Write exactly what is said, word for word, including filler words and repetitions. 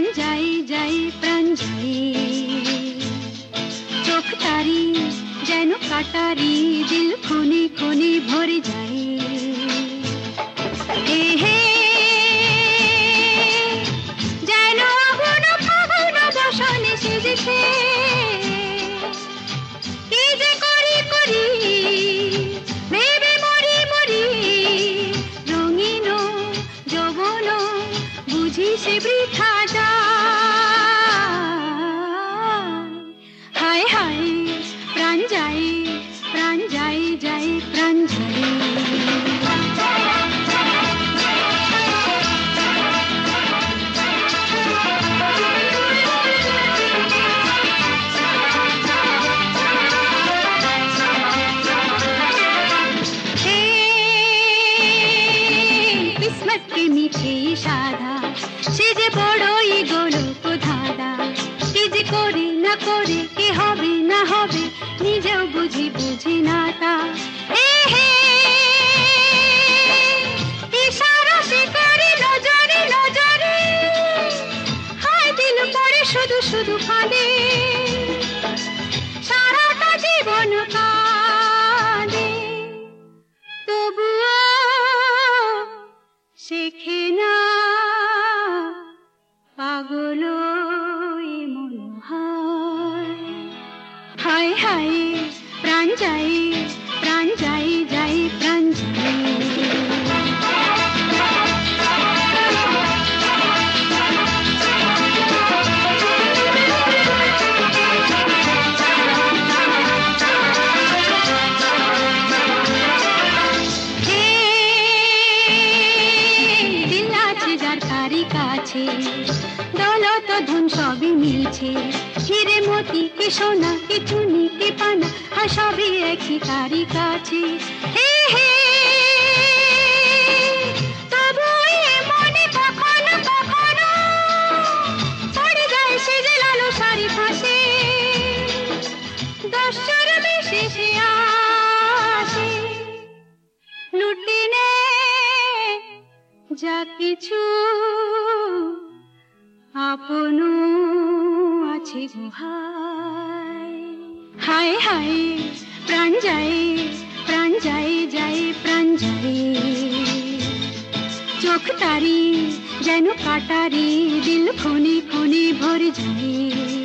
যাই যাই প্রাণ যাই, চোখ তারি যেন কাটারি, দিল খুনি খুনি ভরে যাই। এ হে যেন আগুন ফাগুন বসনে সেজেছে, কি যে করি করি ভেবে মরি মরি, রঙিন যৌবন বুঝি সে বৃথা যায়। হায় হায় প্রাণ যাই প্রাণ যাই যাই প্রাণ যাই। किस्मत के मीठे साधा से जे बड़ई गोलक धाঁধা, কি যে করি না করে কি হবে না হবে নিজেও বুঝি বুঝি না তা। এ হে ইশারা সে করে নজরে নজরে, হায় দিল পড়ে শুধু শুধু কাঁদে, সারাটা জীবন কাঁদে, তবুও শেখে না পাগল মন হয়। হায় হায় প্রাণ যাই প্রাণ যাই যাই প্রাণ যাই। দৌলত ধন সবই মিলছে, হিরে মতি কে সোনা কে চুনি কে পানা, আর সবই একই তারি কাছে। হে হে তবু মনে কখনো কখনো পড়ে যায় সে যে লালো সারি ফাঁসে, দশর বিশেষে আসে লুটে নে যা কিছু আপন আছে ভাই। হায় হায় প্রাণ যাই প্রাণ যাই যাই প্রাণ যাই, চোখ তারি যেন কাটারি, দিল খুনি খুনি ভরে যাই।